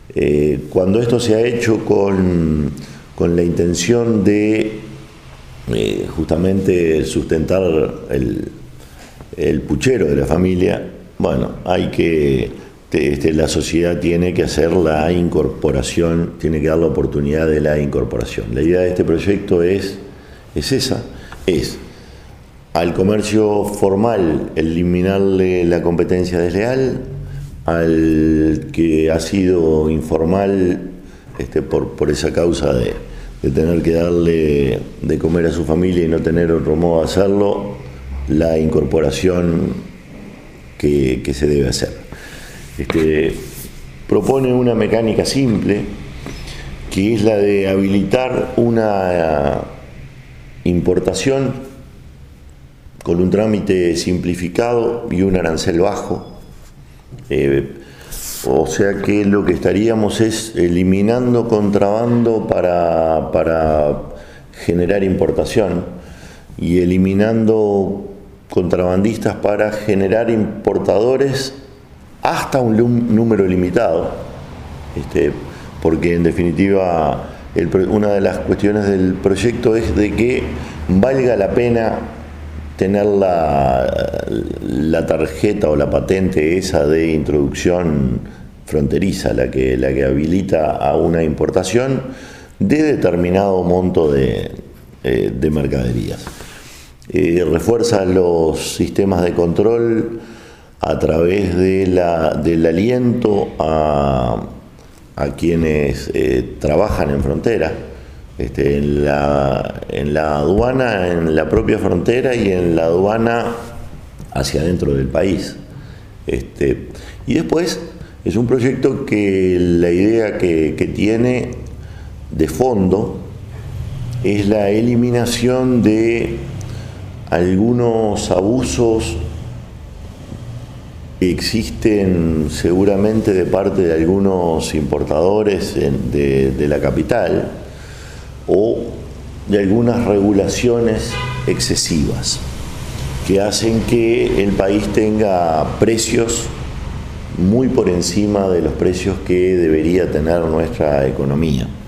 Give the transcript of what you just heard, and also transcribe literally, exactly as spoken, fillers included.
Eh, cuando esto se ha hecho con, con la intención de eh, justamente sustentar el, el puchero de la familia, bueno, hay que, este, la sociedad tiene que hacer la incorporación, tiene que dar la oportunidad de la incorporación. La idea de este proyecto es, es esa, es al comercio formal eliminarle la competencia desleal, al que ha sido informal este, por, por esa causa de, de tener que darle de comer a su familia y no tener otro modo de hacerlo, la incorporación que, que se debe hacer. Este, propone una mecánica simple, que es la de habilitar una importación con un trámite simplificado y un arancel bajo. Eh, o sea que lo que estaríamos es eliminando contrabando para, para generar importación y eliminando contrabandistas para generar importadores hasta un número limitado, este, porque en definitiva el, una de las cuestiones del proyecto es de que valga la pena tener la, la tarjeta o la patente esa de introducción fronteriza, la que, la que habilita a una importación de determinado monto de, eh, de mercaderías. Eh, refuerza los sistemas de control a través de la, del aliento a, a quienes eh, trabajan en frontera. Este, en, la, en la aduana, en la propia frontera y en la aduana hacia adentro del país. Este, y después es un proyecto que la idea que, que tiene de fondo es la eliminación de algunos abusos que existen seguramente de parte de algunos importadores de, de la capital, o de algunas regulaciones excesivas que hacen que el país tenga precios muy por encima de los precios que debería tener nuestra economía.